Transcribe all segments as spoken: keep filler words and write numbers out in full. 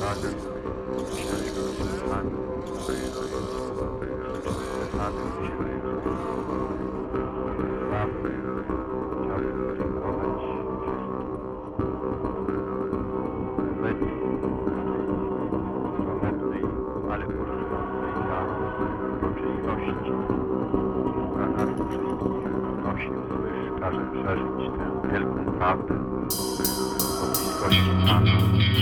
Każe przeżyć tę wielką prawdę o bliskości Pana.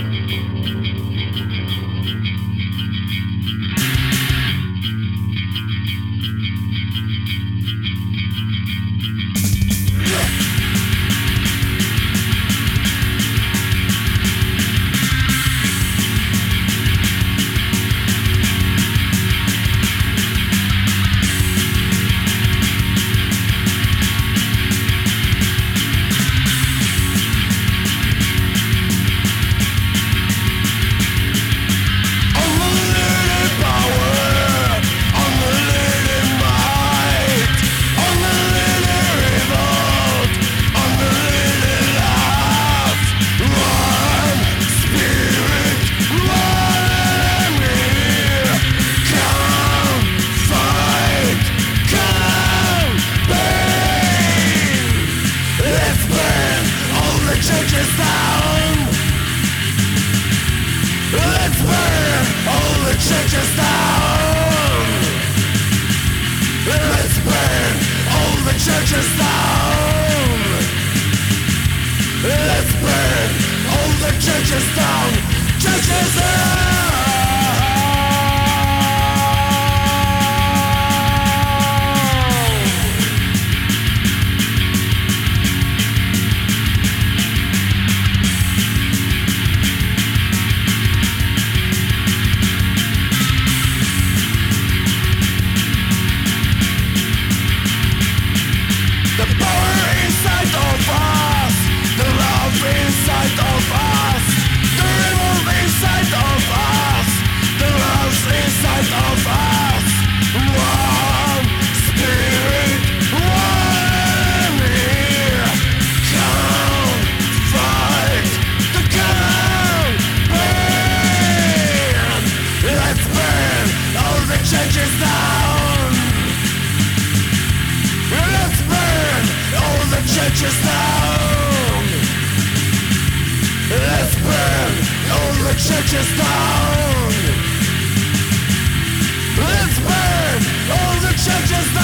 Churches down. Let's burn all the churches down. Let's burn all the churches down. Let's burn all the churches down. Churches down. Inside of us, the revolt inside of us, the love inside of us. One spirit, one ear. Come fight the common pain. Let's burn all the churches down. Let's burn all the churches down. Let's burn all the churches down. Let's burn all the churches down.